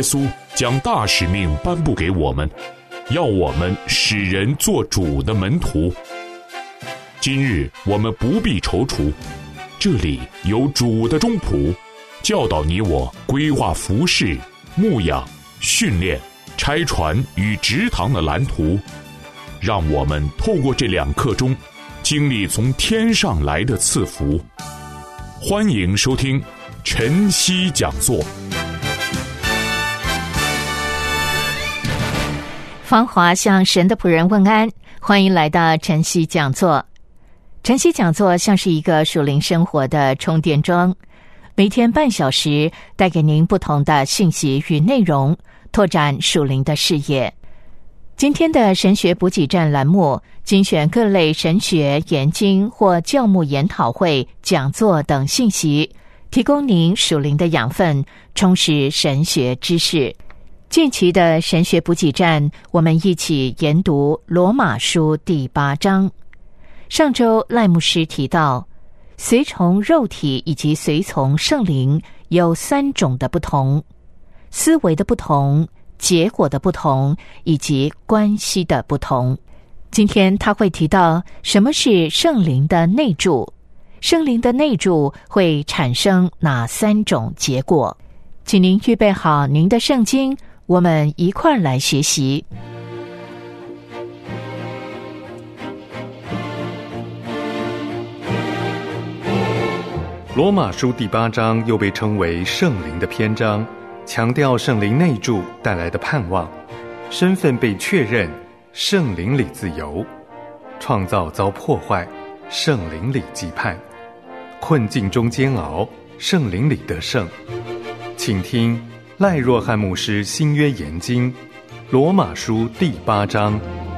稣将大使命颁布给我们，要我们使人做主的门徒。今日我们不必踌躇，这里有主的中仆，教导你我规划服事、牧养、训练、拆船与植堂的蓝图，让我们透过这2课中经历从天上来的赐福。欢迎收听晨曦讲座。 芳华向神的仆人问安，欢迎来到晨曦讲座。晨曦讲座像是一个属灵生活的充电桩，每天半小时带给您不同的信息与内容，拓展属灵的视野。今天的神学补给站栏目精选各类神学研经或教牧研讨会、讲座等信息，提供您属灵的养分，充实神学知识。近期的神学补给站，我们一起研读罗马书第8章。上周赖牧师提到，随从肉体以及随从圣灵有3种的不同：思维的不同、结果的不同以及关系的不同。今天他会提到什么是圣灵的内住，圣灵的内住会产生哪3种结果。请您预备好您的圣经，我们一块儿来学习。 罗马书第8章又被称为圣灵的篇章，强调圣灵内住带来的盼望，身份被确认，圣灵里自由，创造遭破坏，圣灵里羁绊，困境中煎熬，圣灵里得胜。请听赖若翰牧师新约研经罗马书第8章。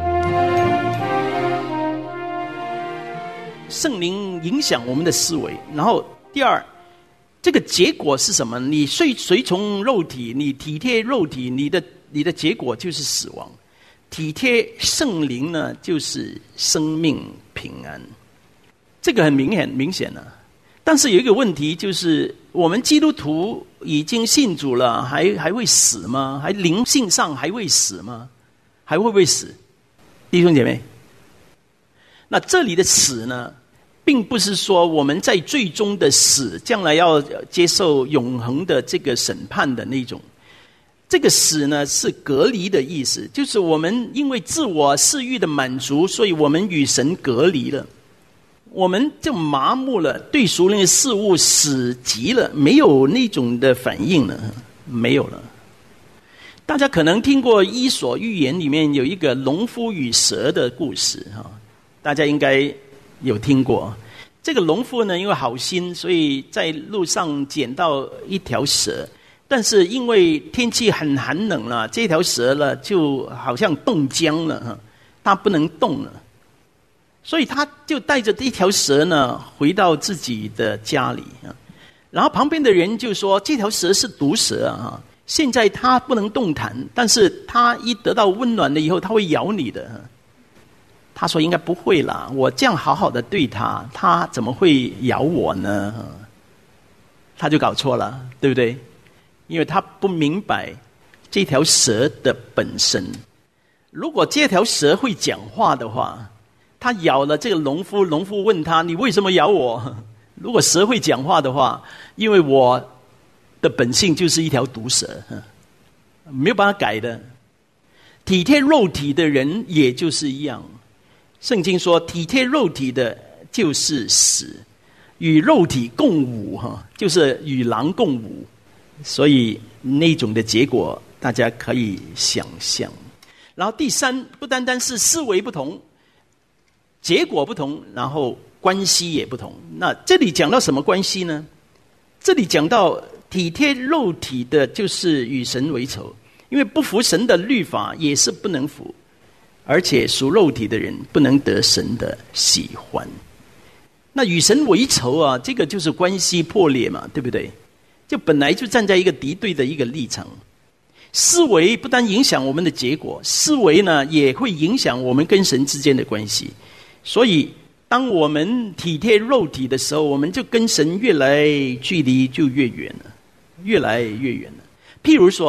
圣灵影响我们的思维，然后第二，这个结果是什么？你随从肉体，你体贴肉体，你的结果就是死亡。体贴圣灵呢，就是生命平安。这个很明显了。但是有一个问题，就是我们基督徒已经信主了，还会死吗？还灵性上还会死吗？还会不会死？弟兄姐妹，那这里的死呢，并不是说我们在最终的死，将来要接受永恒的这个审判的那种。这个死呢，是隔离的意思，就是我们因为自我私欲的满足，所以我们与神隔离了，我们就麻木了，对属灵的事物死极了，没有那种的反应了，没有了。大家可能听过伊索寓言里面有一个农夫与蛇的故事，大家应该有听过。这个农夫呢，因为好心，所以在路上捡到一条蛇，但是因为天气很寒冷了，这条蛇呢就好像冻僵了，它不能动了，所以他就带着这条蛇呢回到自己的家里，然后旁边的人就说这条蛇是毒蛇啊，现在它不能动弹，但是它一得到温暖了以后，它会咬你的。他说应该不会啦，我这样好好的对他，他怎么会咬我呢？他就搞错了，对不对？因为他不明白这条蛇的本身。如果这条蛇会讲话的话，他咬了这个农夫，农夫问他你为什么咬我？如果蛇会讲话的话，因为我的本性就是一条毒蛇，没有办法改的。体贴肉体的人也就是一样，圣经说体贴肉体的就是死，与肉体共舞，就是与狼共舞，所以那种的结果大家可以想象。然后第三，不单单是思维不同，结果不同，然后关系也不同。那这里讲到什么关系呢？这里讲到体贴肉体的就是与神为仇，因为不服神的律法也是不能服，而且属肉体的人不能得神的喜欢。那与神为仇啊，这个就是关系破裂嘛，对不对？就本来就站在一个敌对的一个立场。思维不单影响我们的结果，思维呢也会影响我们跟神之间的关系。所以当我们体贴肉体的时候，我们就跟神越来距离就越远了，越来越远了。譬如说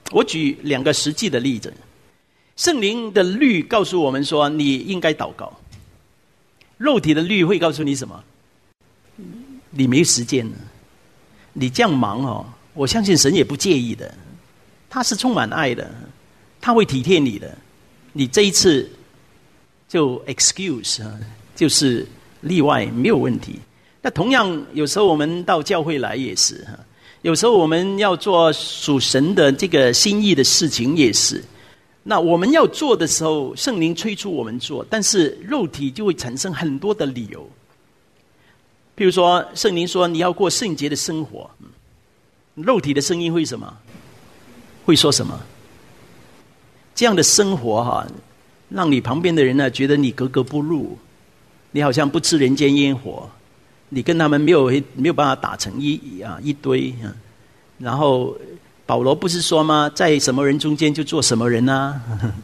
我举2个实际的例子。圣灵的律告诉我们说你应该祷告，肉体的律会告诉你什么？你没时间了，你这样忙我相信神也不介意的，他是充满爱的，他会体贴你的，你这一次就 excuse 就是例外，没有问题。那同样有时候我们到教会来也是，有时候我们要做属神的这个心意的事情也是，那我们要做的时候圣灵催促我们做，但是肉体就会产生很多的理由。譬如说圣灵说你要过圣洁的生活，肉体的声音会什么？会说什么？这样的生活让你旁边的人呢觉得你格格不入，你好像不吃人间烟火，你跟他们没有办法打成一堆。然后保罗不是说吗？在什么人中间就做什么人啊？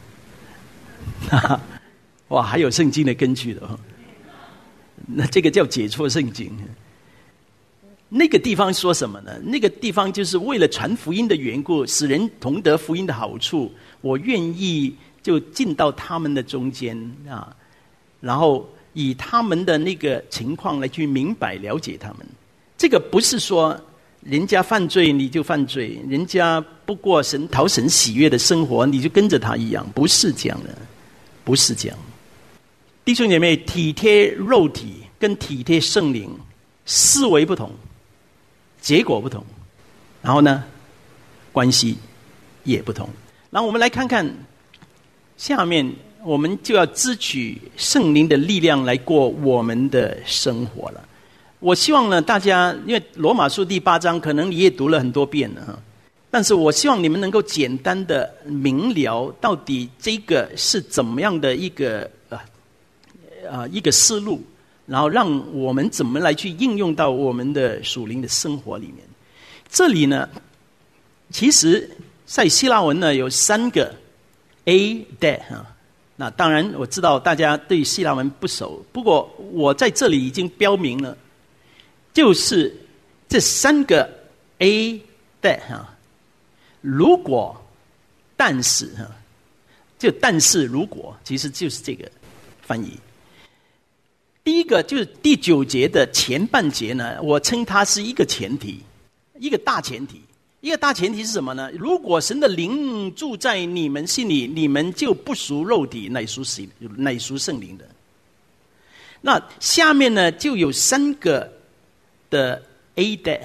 哇，还有圣经的根据的那这个叫解错圣经。那个地方说什么呢？那个地方就是为了传福音的缘故，使人同得福音的好处，我愿意就进到他们的中间然后以他们的那个情况来去明白了解他们。这个不是说人家犯罪你就犯罪，人家不过讨神喜悦的生活你就跟着他一样，不是这样的，不是这样。弟兄姐妹，体贴肉体跟体贴圣灵思维不同，结果不同，然后呢关系也不同。然后我们来看看下面，我们就要支取圣灵的力量来过我们的生活了。我希望呢大家，因为罗马书第8章可能你也读了很多遍了但是我希望你们能够简单的明了到底这个是怎么样的一个思路，然后让我们怎么来去应用到我们的属灵的生活里面。这里呢其实在希腊文呢有3个 A that 那当然我知道大家对希腊文不熟，不过我在这里已经标明了，就是这3个 A that 如果但是就但是如果，其实就是这个翻译。第一个就是第9节的前半节呢，我称它是一个前提，一个大前提。一个大前提是什么呢？如果神的灵住在你们心里，你们就不属肉体，乃属圣灵的。那下面呢就有3个的 A that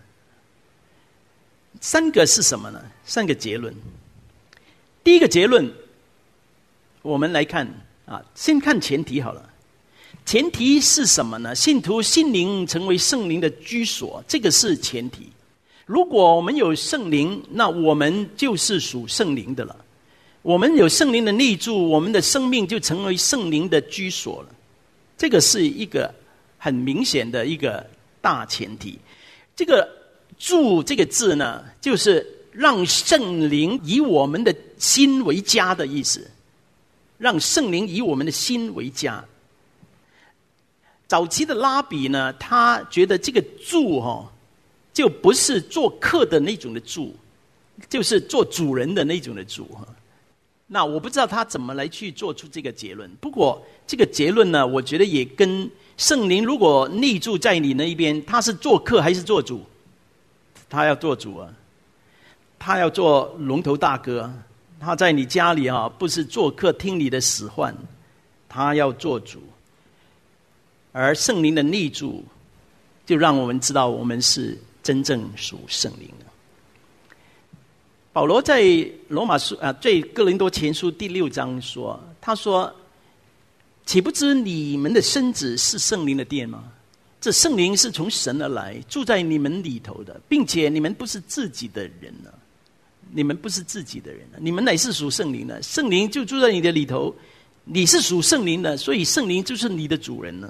3个是什么呢？3个结论。第一个结论我们来看先看前提好了。前提是什么呢？信徒心灵成为圣灵的居所，这个是前提。如果我们有圣灵，那我们就是属圣灵的了。我们有圣灵的内住，我们的生命就成为圣灵的居所了。这个是一个很明显的一个大前提。这个住这个字呢，就是让圣灵以我们的心为家的意思。让圣灵以我们的心为家。早期的拉比呢，他觉得这个住就不是做客的那种的住，就是做主人的那种的住那我不知道他怎么来去做出这个结论，不过这个结论呢，我觉得也跟圣灵如果内住在你那一边，他是做客还是做主？他要做主他要做龙头大哥，他在你家里不是做客听你的使唤，他要做主。而圣灵的内住就让我们知道我们是真正属圣灵的。保罗在罗马书在哥林多前书第6章说，他说岂不知你们的身子是圣灵的殿吗？这圣灵是从神而来，住在你们里头的，并且你们不是自己的人了，你们不是自己的人了，你们乃是属圣灵的，圣灵就住在你的里头，你是属圣灵的，所以圣灵就是你的主人了。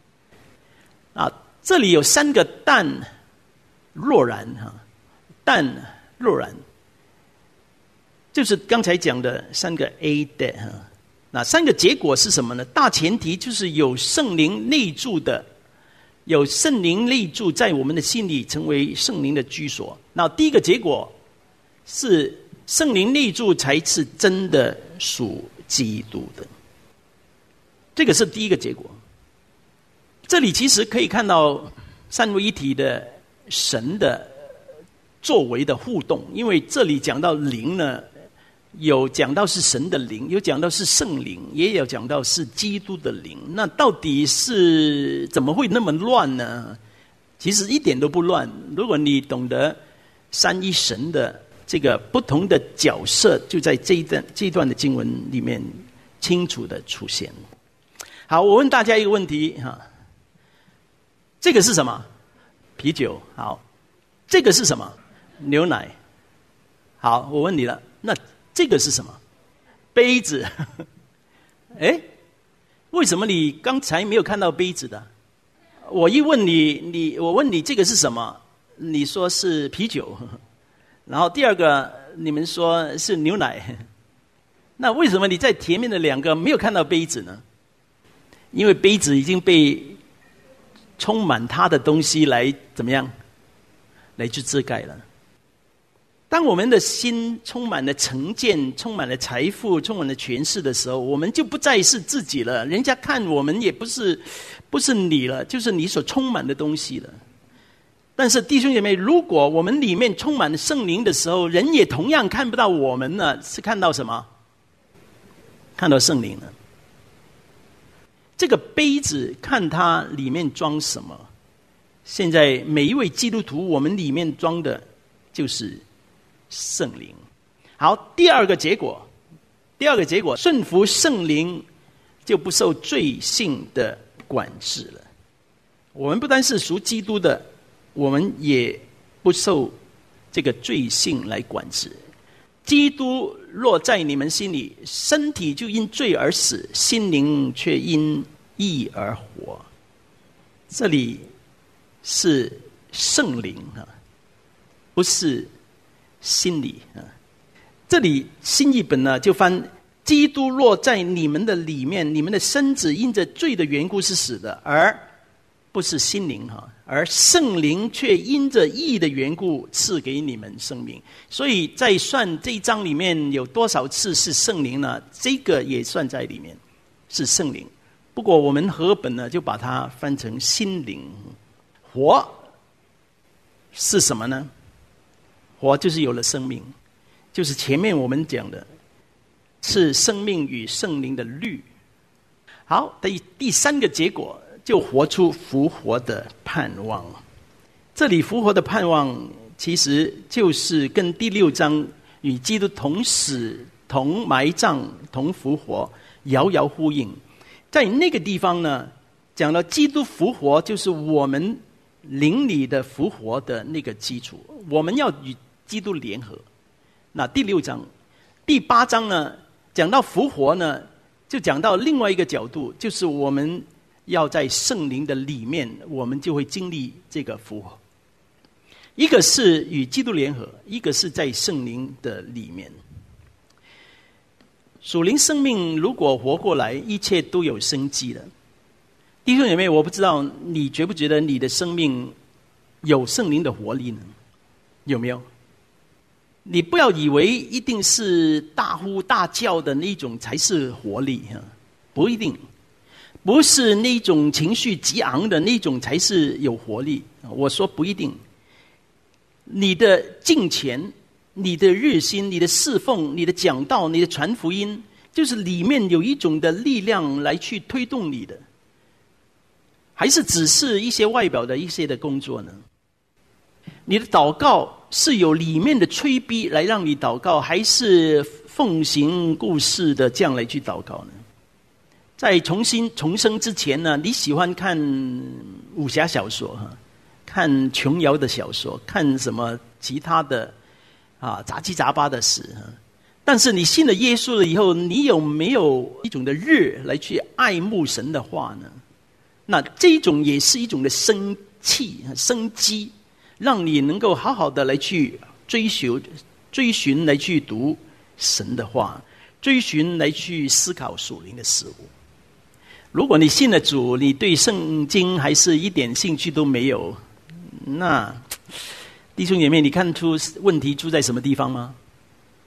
这里有3个但若然但若然，就是刚才讲的3个 A that 那3个结果是什么呢？大前提就是有圣灵内住的，有圣灵内住在我们的心里，成为圣灵的居所。那第一个结果是圣灵内住才是真的属基督的。这个是第一个结果。这里其实可以看到三位一体的神的作为的互动，因为这里讲到灵呢，有讲到是神的灵，有讲到是圣灵，也有讲到是基督的灵。那到底是怎么会那么乱呢？其实一点都不乱。如果你懂得三一神的这个不同的角色，就在这一段的经文里面清楚的出现。好，我问大家一个问题哈，这个是什么？啤酒。好，这个是什么？牛奶。好，我问你了，那这个是什么？杯子。哎，为什么你刚才没有看到杯子的？我一问你，我问你这个是什么？你说是啤酒。然后第二个，你们说是牛奶。那为什么你在前面的两个没有看到杯子呢？因为杯子已经被充满它的东西来怎么样？来去遮盖了。当我们的心充满了成见，充满了财富，充满了权势的时候，我们就不再是自己了。人家看我们也不是你了，就是你所充满的东西了。但是弟兄姐妹，如果我们里面充满了圣灵的时候，人也同样看不到我们呢，是看到什么？看到圣灵了。这个杯子看它里面装什么。现在每一位基督徒，我们里面装的就是圣灵。好，第二个结果，顺服圣灵就不受罪性的管制了。我们不单是属基督的，我们也不受这个罪性来管制。基督若在你们心里，身体就因罪而死，心灵却因义而活。这里是圣灵啊，不是心理啊。这里新译本呢就翻：基督若在你们的里面，你们的身子因着罪的缘故是死的，而不是心灵哈。而圣灵却因着义的缘故赐给你们生命。所以在算这一章里面有多少次是圣灵呢？这个也算在里面，是圣灵。不过我们和本呢就把它翻成心灵。活是什么呢？活就是有了生命，就是前面我们讲的是生命与圣灵的律。好，第三个结果就活出复活的盼望。这里复活的盼望其实就是跟第6章与基督同死同埋葬同复活遥遥呼应。在那个地方呢，讲到基督复活就是我们灵里的复活的那个基础，我们要与基督联合。那第6章第8章呢，讲到复活呢，就讲到另外一个角度，就是我们要在圣灵的里面，我们就会经历这个复活。一个是与基督联合，一个是在圣灵的里面。属灵生命如果活过来，一切都有生机了。弟兄姐妹，我不知道你觉不觉得你的生命有圣灵的活力呢？有没有？你不要以为一定是大呼大叫的那种才是活力，不一定。不是那种情绪激昂的那种才是有活力。我说不一定。你的敬虔，你的热心，你的侍奉，你的讲道，你的传福音，就是里面有一种的力量来去推动你的，还是只是一些外表的一些的工作呢？你的祷告是有里面的催逼来让你祷告，还是奉行故事的这样来去祷告呢？在重生之前呢，你喜欢看武侠小说，看琼瑶的小说，看什么其他的杂七杂八的事。但是你信了耶稣了以后，你有没有一种的热来去爱慕神的话呢？那这种也是一种的生气生机，让你能够好好的来去追寻来去读神的话，追寻来去思考属灵的事物。如果你信了主，你对圣经还是一点兴趣都没有，那弟兄姐妹，你看出问题出在什么地方吗？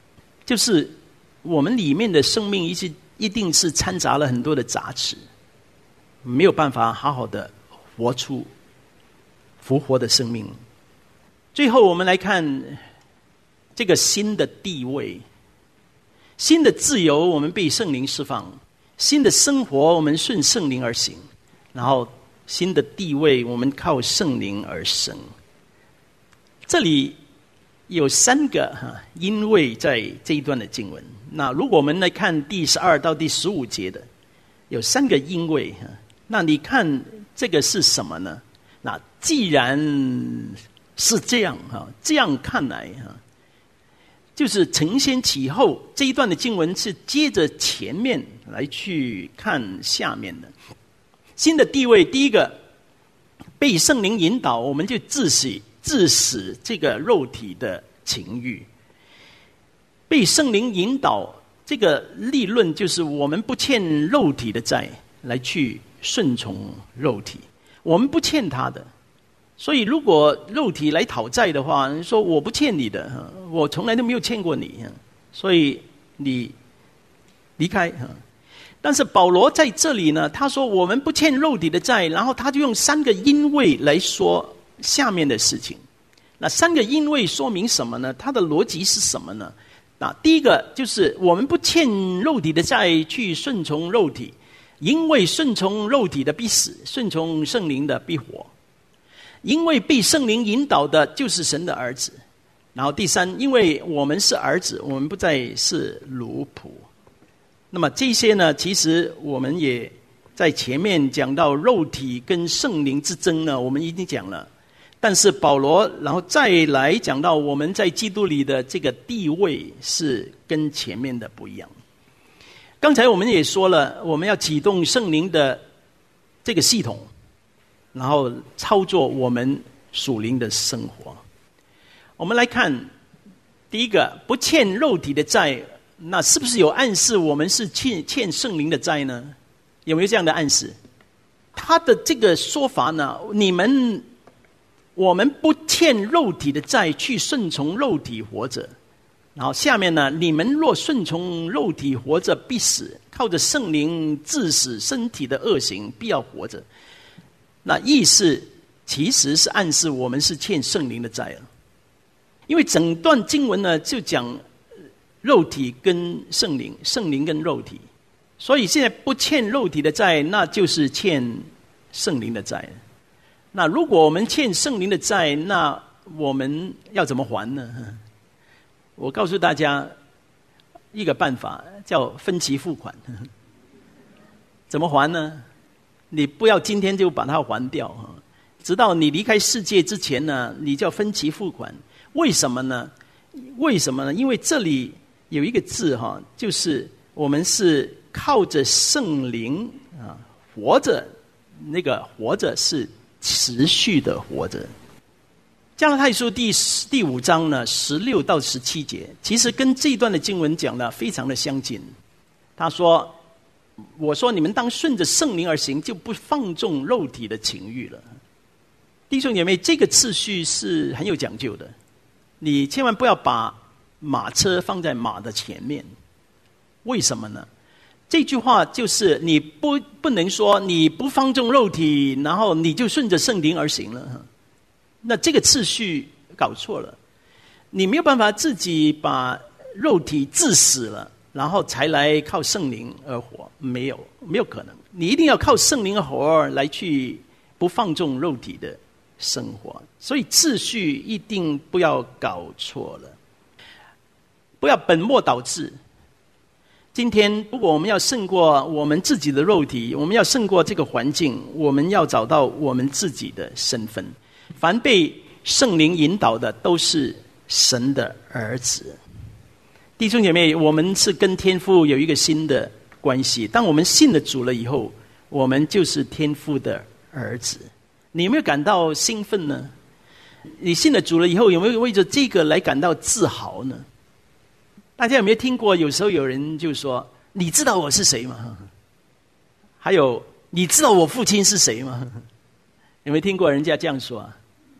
就是我们里面的生命一定是掺杂了很多的杂质，没有办法好好的活出复活的生命。最后我们来看这个新的地位，新的自由，我们被圣灵释放；新的生活，我们顺圣灵而行；然后新的地位，我们靠圣灵而生。这里有3个因为在这一段的经文。那如果我们来看第12到第15节的，有3个因为。那你看这个是什么呢？那既然是这样这样看来就是承先启后，这一段的经文是接着前面来去看下面的。新的地位，第一个，被圣灵引导，我们就致死这个肉体的情欲。被圣灵引导，这个立论就是我们不欠肉体的债，来去顺从肉体，我们不欠他的。所以如果肉体来讨债的话，你说我不欠你的，我从来都没有欠过你，所以你离开。但是保罗在这里呢，他说我们不欠肉体的债，然后他就用3个因为来说下面的事情。那3个因为说明什么呢？他的逻辑是什么呢？那第一个就是我们不欠肉体的债去顺从肉体，因为顺从肉体的必死，顺从圣灵的必活。因为被圣灵引导的就是神的儿子。然后第3，因为我们是儿子，我们不再是奴仆。那么这些呢，其实我们也在前面讲到肉体跟圣灵之争呢，我们已经讲了。但是保罗然后再来讲到我们在基督里的这个地位是跟前面的不一样。刚才我们也说了，我们要启动圣灵的这个系统，然后操作我们属灵的生活。我们来看第一个，不欠肉体的债，那是不是有暗示我们是欠圣灵的债呢？有没有这样的暗示？他的这个说法呢，我们不欠肉体的债，去顺从肉体活着。然后下面呢，你们若顺从肉体活着，必死；靠着圣灵致死身体的恶行，必要活着。那意思其实是暗示我们是欠圣灵的债了。因为整段经文呢，就讲肉体跟圣灵，圣灵跟肉体。所以现在不欠肉体的债，那就是欠圣灵的债。那如果我们欠圣灵的债，那我们要怎么还呢？我告诉大家一个办法，叫分期付款。怎么还呢？你不要今天就把它还掉，直到你离开世界之前呢，你叫分期付款。为什么呢？因为这里有一个字就是我们是靠着圣灵活着，那个活着是持续的活着。加拉太书第5章呢16到17节，其实跟这一段的经文讲的非常的相近。他说，我说你们当顺着圣灵而行，就不放纵肉体的情欲了。弟兄姐妹，这个次序是很有讲究的，你千万不要把马车放在马的前面。为什么呢？这句话就是你不能说你不放纵肉体，然后你就顺着圣灵而行了。那这个次序搞错了，你没有办法自己把肉体致死了，然后才来靠圣灵而活，没有可能。你一定要靠圣灵而活来去不放纵肉体的生活。所以次序一定不要搞错了，不要本末倒置。今天如果我们要胜过我们自己的肉体，我们要胜过这个环境，我们要找到我们自己的身份。凡被圣灵引导的都是神的儿子。弟兄姐妹，我们是跟天父有一个新的关系。当我们信了主了以后，我们就是天父的儿子。你有没有感到兴奋呢？你信了主了以后，有没有为着这个来感到自豪呢？大家有没有听过，有时候有人就说，你知道我是谁吗？还有，你知道我父亲是谁吗？有没有听过人家这样说啊？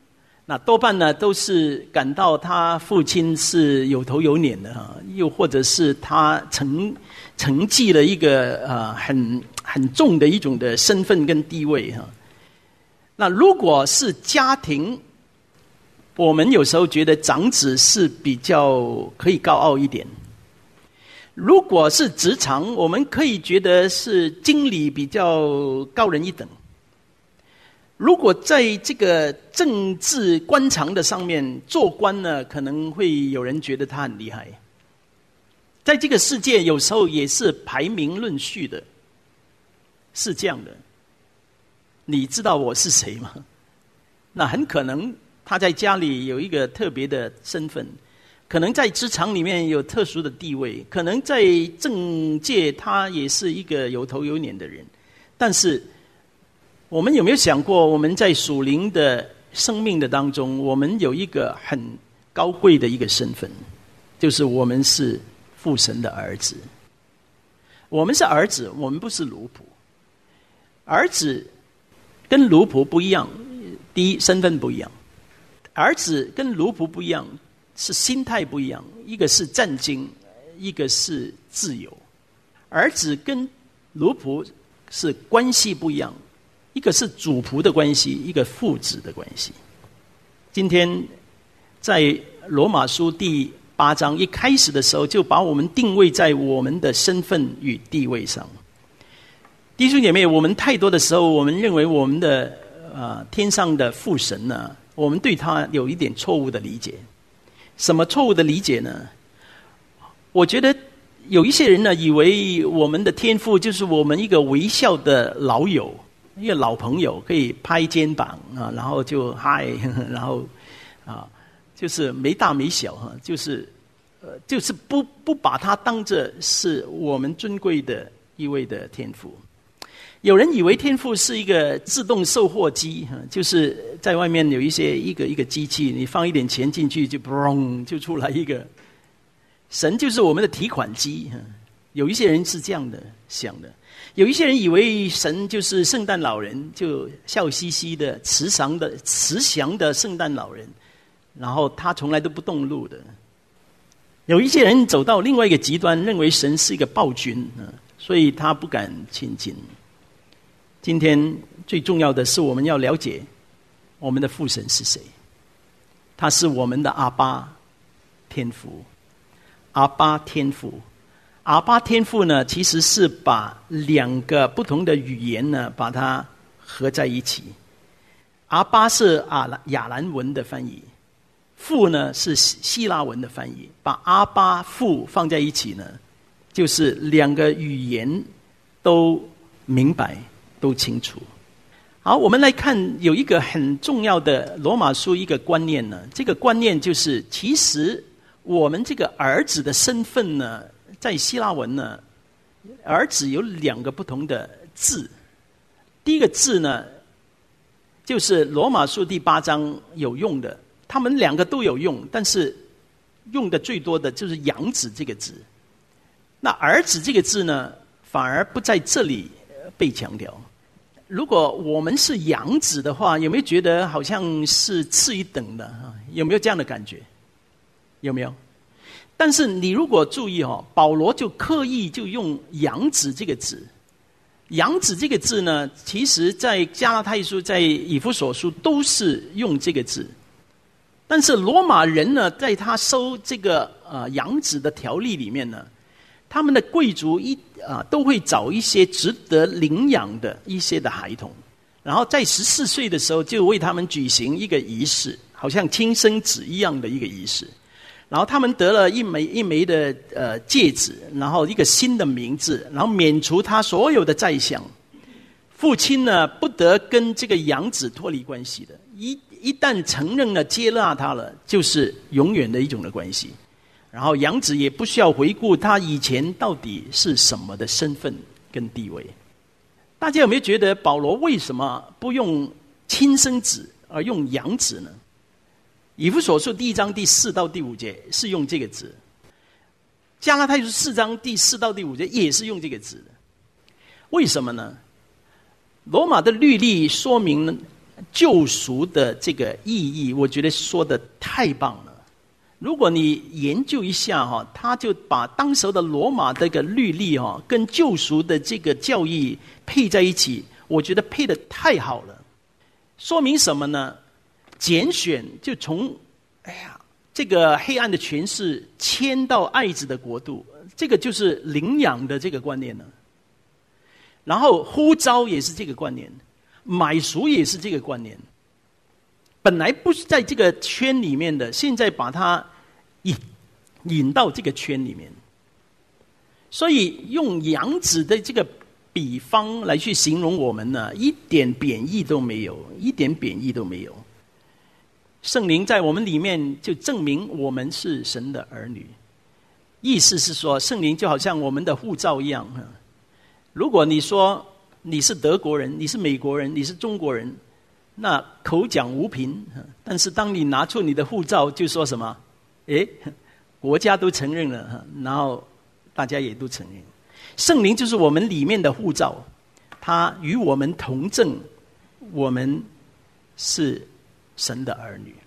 那多半呢都是感到他父亲是有头有脸的又或者是他承继了一个很重的一种的身份跟地位那如果是家庭，我们有时候觉得长子是比较可以高傲一点；如果是职场，我们可以觉得是经理比较高人一等。如果在这个政治官场的上面做官呢，可能会有人觉得他很厉害。在这个世界有时候也是排名论序的，是这样的。你知道我是谁吗？那很可能他在家里有一个特别的身份，可能在职场里面有特殊的地位，可能在政界他也是一个有头有脸的人。但是我们有没有想过，我们在属灵的生命的当中，我们有一个很高贵的一个身份，就是我们是父神的儿子。我们是儿子，我们不是奴仆。儿子跟奴仆不一样，第一，身份不一样。儿子跟奴仆不一样，是心态不一样，一个是战惊，一个是自由。儿子跟奴仆是关系不一样，一个是主仆的关系，一个父子的关系。今天在罗马书第8章一开始的时候，就把我们定位在我们的身份与地位上。弟兄姐妹，我们太多的时候，我们认为我们的天上的父神呢，我们对他有一点错误的理解。什么错误的理解呢？我觉得有一些人呢，以为我们的天父就是我们一个微笑的老友，一个老朋友，可以拍肩膀然后就嗨，然后就是没大没小就是不把他当着是我们尊贵的一位的天父。有人以为天父是一个自动售货机，就是在外面有一个机器，你放一点钱进去就砰就出来一个。神就是我们的提款机，有一些人是这样的想的。有一些人以为神就是圣诞老人，就笑嘻嘻的慈祥的圣诞老人，然后他从来都不动怒的。有一些人走到另外一个极端，认为神是一个暴君，所以他不敢亲近。今天最重要的是，我们要了解我们的父神是谁。他是我们的阿爸天父。阿爸天父，阿爸天父呢，其实是把两个不同的语言呢，把它合在一起。阿爸是亚兰文的翻译，父呢是希腊文的翻译。把阿爸父放在一起呢，就是两个语言都明白，都清楚。好，我们来看有一个很重要的罗马书一个观念呢，这个观念就是其实我们这个儿子的身份呢，在希腊文呢，儿子有两个不同的字。第一个字呢，就是罗马书第8章有用的，他们两个都有用，但是用的最多的就是养子这个字。那儿子这个字呢，反而不在这里被强调。如果我们是养子的话，有没有觉得好像是次一等的？有没有这样的感觉？有没有？但是你如果注意保罗就刻意就用养子这个字。养子这个字呢，其实在加拉太书、在以弗所书都是用这个字。但是罗马人呢，在他收这个养子的条例里面呢，他们的贵族都会找一些值得领养的一些的孩童，然后在14岁的时候就为他们举行一个仪式，好像亲生子一样的一个仪式。然后他们得了一枚的戒指，然后一个新的名字，然后免除他所有的债项。父亲呢，不得跟这个养子脱离关系的，一旦承认了接纳他了，就是永远的一种的关系。然后养子也不需要回顾他以前到底是什么的身份跟地位。大家有没有觉得保罗为什么不用亲生子而用养子呢？以弗所书第1章第4到第5节是用这个字，加拉太书4章第4到第5节也是用这个字的。为什么呢？罗马的律例说明救赎的这个意义，我觉得说的太棒了。如果你研究一下他就把当时的罗马这个律例跟救赎的这个教义配在一起，我觉得配得太好了。说明什么呢？拣选就从这个黑暗的权势迁到爱子的国度，这个就是领养的这个观念了。然后呼召也是这个观念，买赎也是这个观念。本来不是在这个圈里面的，现在把它引到这个圈里面。所以用养子的这个比方来去形容我们呢，一点贬义都没有，一点贬义都没有。圣灵在我们里面就证明我们是神的儿女，意思是说圣灵就好像我们的护照一样。如果你说你是德国人，你是美国人，你是中国人，那口讲无凭，但是当你拿出你的护照，就说什么？国家都承认了，然后大家也都承认。圣灵就是我们里面的护照，他与我们同证，我们是神的儿女。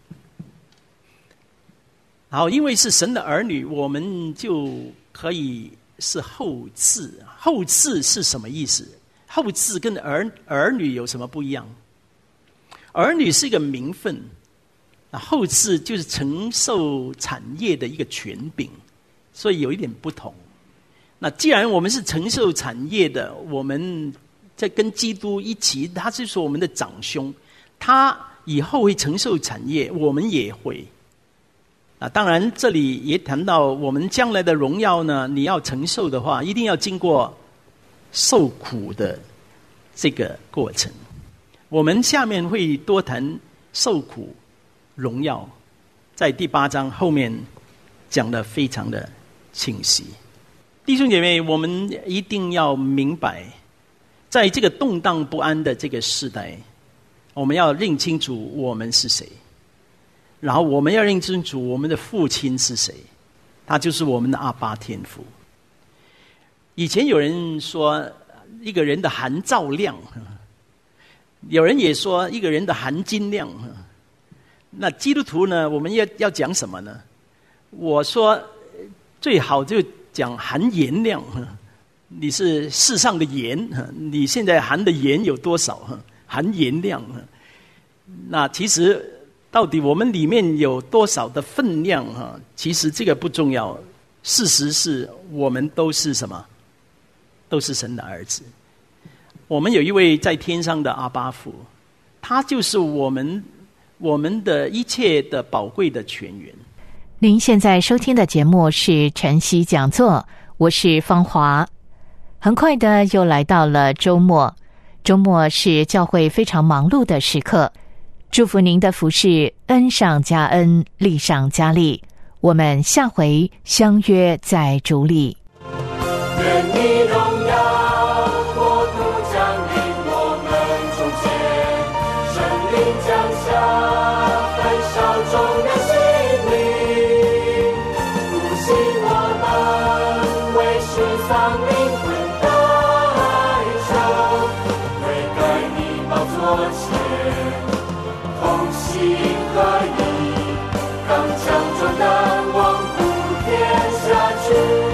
好，因为是神的儿女，我们就可以是后嗣。后嗣是什么意思？后嗣跟儿女有什么不一样？儿女是一个名分，后嗣就是承受产业的一个权柄，所以有一点不同。那既然我们是承受产业的，我们在跟基督一起，他就是我们的长兄，他以后会承受产业，我们也会。当然这里也谈到我们将来的荣耀呢，你要承受的话，一定要经过受苦的这个过程。我们下面会多谈受苦荣耀，在第8章后面讲得非常的清晰。弟兄姐妹，我们一定要明白，在这个动荡不安的这个时代，我们要认清楚我们是谁，然后我们要认清楚我们的父亲是谁，他就是我们的阿爸天父。以前有人说一个人的含照量，有人也说一个人的含金量。那基督徒呢，我们要讲什么呢？我说最好就讲含盐量，你是世上的盐，你现在含的盐有多少？含盐量。那其实到底我们里面有多少的分量？其实这个不重要，事实是我们都是什么？都是神的儿子。我们有一位在天上的阿爸父，他就是我们的一切的宝贵的泉源。 您现在收听的节目是晨曦讲座，我是芳华。很快的又来到了周末，周末是教会非常忙碌的时刻，祝福您的服事恩上加恩，利上加利。我们下回相约在主里。 愿你荣耀国度降临我们中间，圣灵降下焚烧众人心灵，复兴我们为世上灵魂代求，悔改你宝座前同心合意，刚强壮胆往普天下去。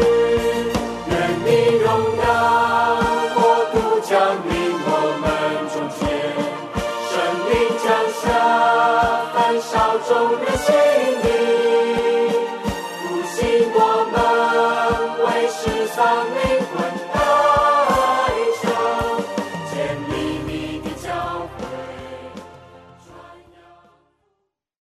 众人心灵，复兴我们为世上